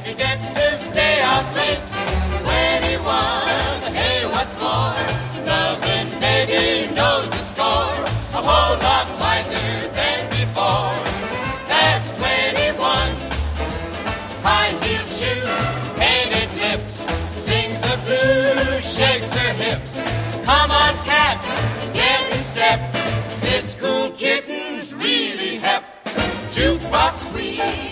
He gets to stay out late. 21, hey, what's more? Loving baby knows the score. A whole lot wiser than before. That's 21. High-heeled shoes, painted lips, sings the blues, shakes her hips. Come on, cats, get in step. This cool kitten's really hep. Jukebox queen.